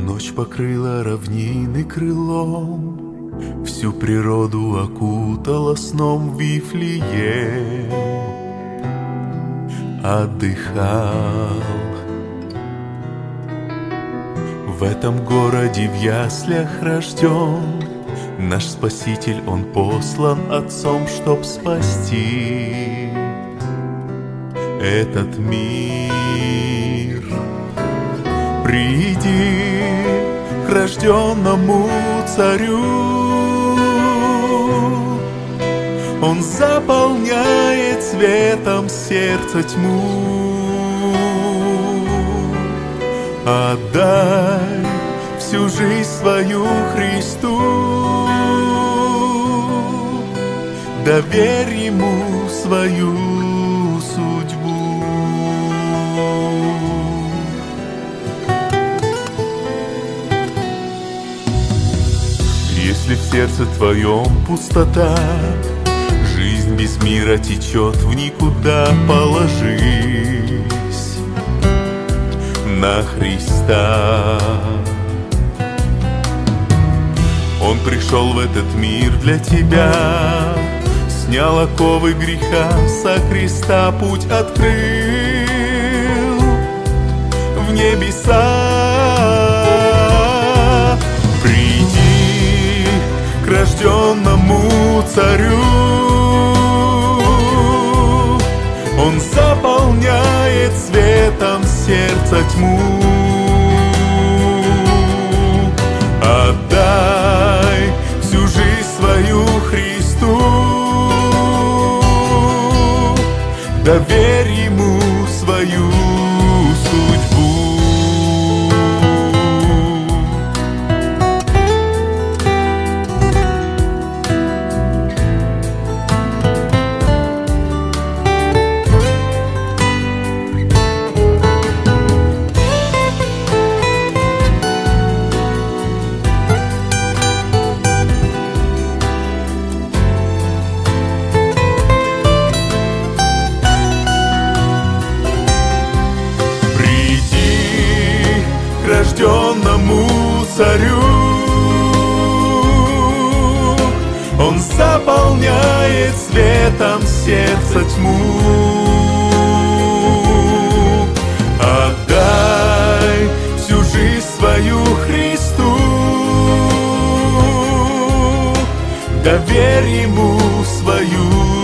Ночь покрыла равнины крылом, всю природу окутала сном. Вифлеем отдыхал. В этом городе в яслях рожден наш Спаситель, Он послан Отцом, чтоб спасти этот мир. Приди к рожденному царю, Он заполняет светом сердца тьму. Отдай всю жизнь свою Христу, доверь Ему свою судьбу. Если в сердце твоем пустота, жизнь без мира течет в никуда, положись на Христа. Он пришел в этот мир для тебя, снял оковы греха, со креста путь открыл в небеса. Приди к рожденному царю, Он заполняет светом сердца тьму. Отдай всю жизнь свою Христу, доверь Ему свою судьбу. Рожденному царю, Он заполняет светом сердца тьму. Отдай всю жизнь свою Христу, доверь Ему свою